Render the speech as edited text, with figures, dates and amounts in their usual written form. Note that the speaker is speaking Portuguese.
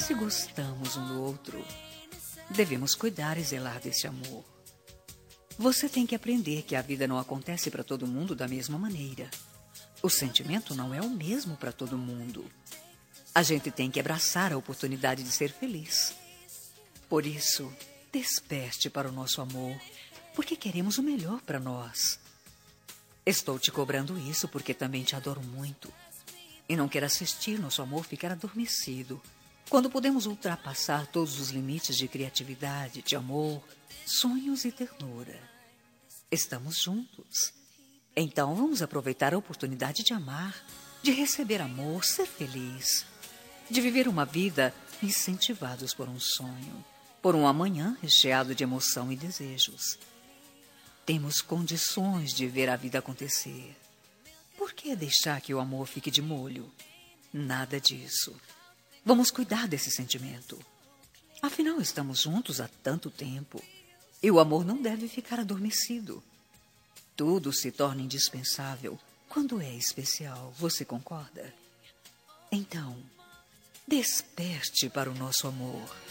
Se gostamos um do outro, devemos cuidar e zelar desse amor. Você tem que aprender que a vida não acontece para todo mundo da mesma maneira. O sentimento não é o mesmo para todo mundo. A gente tem que abraçar a oportunidade de ser feliz. Por isso, desperte para o nosso amor, porque queremos o melhor para nós. Estou te cobrando isso porque também te adoro muito. E não quero assistir nosso amor ficar adormecido, quando podemos ultrapassar todos os limites de criatividade, de amor, sonhos e ternura. Estamos juntos. Então vamos aproveitar a oportunidade de amar, de receber amor, ser feliz, de viver uma vida incentivados por um sonho, por um amanhã recheado de emoção e desejos. Temos condições de ver a vida acontecer. Por que deixar que o amor fique de molho? Nada disso. Vamos cuidar desse sentimento. Afinal, estamos juntos há tanto tempo e o amor não deve ficar adormecido. Tudo se torna indispensável quando é especial. Você concorda? Então, desperte para o nosso amor.